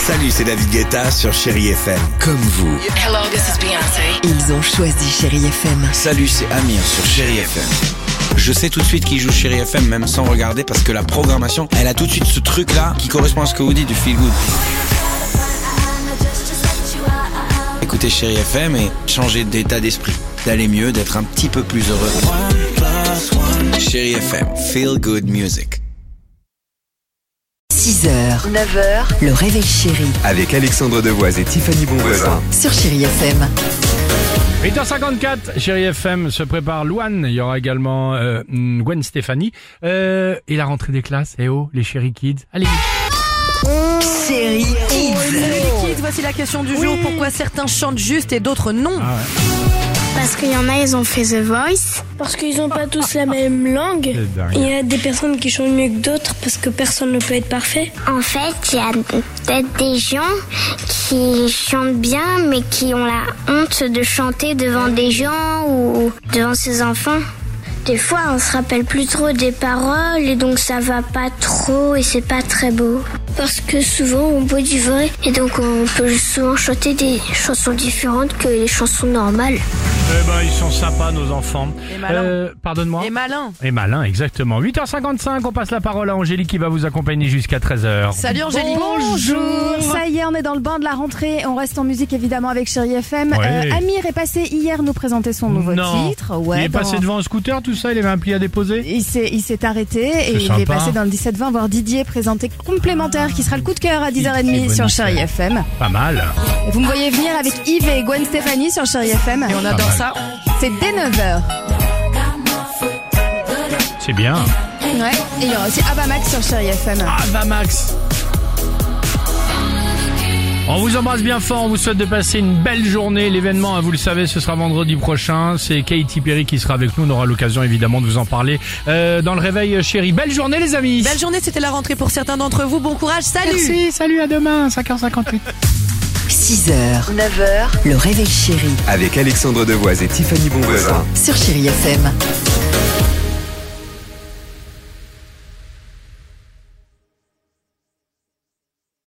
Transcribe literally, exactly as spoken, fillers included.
Salut, c'est David Guetta sur Chérie F M. Comme vous. Hello, this is Beyoncé. Ils ont choisi Chérie F M. Salut, c'est Amir sur Chérie F M. Je sais tout de suite qui joue Chérie F M, même sans regarder, parce que la programmation, elle a tout de suite ce truc-là qui correspond à ce que vous dites du feel good. Écoutez Chérie F M et changer d'état d'esprit, d'aller mieux, d'être un petit peu plus heureux. Chérie F M, feel good music. six heures, neuf heures, le réveil chéri Avec Alexandre Devoise et Tiffany Bonvoisin sur Chérie F M. huit heures cinquante-quatre, Chérie F M se prépare Louane, il y aura également euh, Gwen Stefani euh, et la rentrée des classes. Eh oh, les Chérie Kids, allez. Chérie Kids. Salut les kids, voici la question du jour. Pourquoi certains chantent juste et d'autres non? Ah ouais. Parce qu'il y en a, ils ont fait The Voice. Parce qu'ils n'ont pas tous la même langue. Il y a des personnes qui chantent mieux que d'autres parce que personne ne peut être parfait. En fait, il y a peut-être des gens qui chantent bien mais qui ont la honte de chanter devant des gens ou devant ses enfants. Des fois, on se rappelle plus trop des paroles et donc ça va pas trop et c'est pas très beau. Parce que souvent, on boit du vin et donc on peut souvent chanter des chansons différentes que les chansons normales. Eh ben, ils sont sympas, nos enfants. Et malins. Euh, pardonne-moi. Et malin. Et malin, exactement. huit heures cinquante-cinq, on passe la parole à Angélique qui va vous accompagner jusqu'à treize heures. Salut Angélique. Bonjour. Ça y est, on est dans le banc de la rentrée. On reste en musique évidemment avec Chérie F M. Ouais. Euh, Amir est passé hier nous présenter son nouveau Non. titre. Ouais, il est dans- passé devant un scooter, tout ça, il avait un pli à déposer. Il s'est, il s'est arrêté et il sympa. est passé dans le dix-sept vingt voir Didier présenter complémentaire qui sera le coup de cœur à dix heures trente sur Chérie F M. Pas mal. Et vous me voyez venir avec Yves et Gwen Stefani sur Chérie F M. Et on adore ça. C'est dès neuf heures. C'est bien. Ouais. Et il y aura aussi Avamax sur Chérie F M. Ah, va Max. On vous embrasse bien fort, on vous souhaite de passer une belle journée. L'événement, hein, vous le savez, ce sera vendredi prochain. C'est Katy Perry qui sera avec nous. On aura l'occasion évidemment de vous en parler euh, dans le réveil chéri. Belle journée les amis. Belle journée, c'était la rentrée pour certains d'entre vous. Bon courage, salut. Merci, salut, à demain, cinq heures cinquante-huit. six heures, neuf heures, le réveil chéri Avec Alexandre Devoise et Tiffany Bonvoisin sur Chérie F M.